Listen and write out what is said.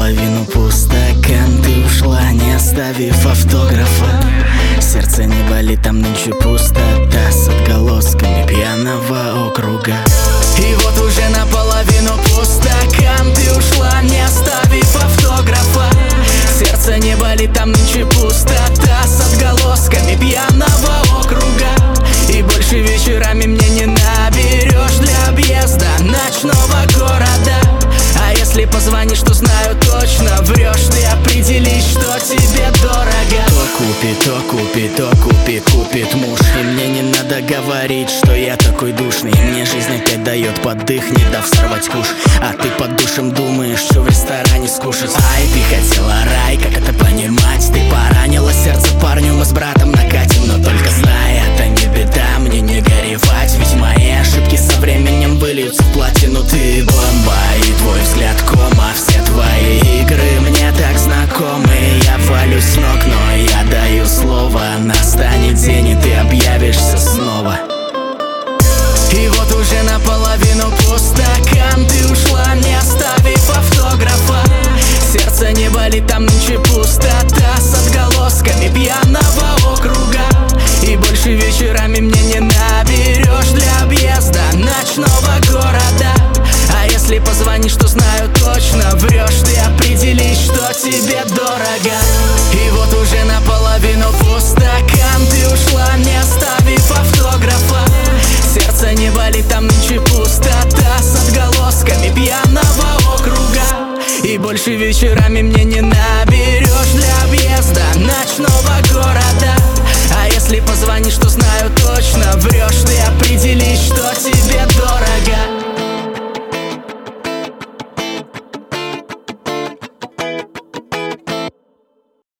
наполовину пуст стакан. Ты ушла, не оставив автографа. Сердце не болит, там нынче пустота с отголосками пьяного округа. И вот уже наполовину пуст стакан. Ты ушла, не оставив автографа. Сердце не болит, там нынче пустота с отголосками пьяного округа. И больше вечерами мне не наберешь для объезда ночного города. А если позвонишь, то знаю точно врешь. Ты определишь, что тебе дорого. То купит муж. И мне не надо говорить, что я такой душный. Мне жизнь опять дает поддых, не дав сорвать куш. А ты под душем думаешь, что в ресторане скушать. Ай, ты хотела рай, как это понимать? Ты поранила сердце парню, мы с братом накатим. Но только знай, это не беда, мне не горевать. Ведь мои ошибки со временем выльются в платину. Ты бомба, и твой взгляд кома. Все твои игры мне так знакомы. Я валюсь с ног, но я даю слово. Настанет день, и ты объявишься снова. И вот уже наполовину пуст стакан. Ты ушла, не оставив автографа. Сердце не болит, там нынче пустота с отголосками пьяного округа. И больше вечерами мне не наберешь для объезда ночного города. А если позвонишь, то знаю точно врешь. Ты определишь, что тебе дорого. И вот уже наполовину пуст стакан. Ты ушла, не оставив автографа. Сердце не болит, там нынче пустота с отголосками пьяного округа. И больше вечерами мне не наберешь для объезда ночного города. А если позвонишь, то знаю точно врешь. Ты определишь, что тебе дорого.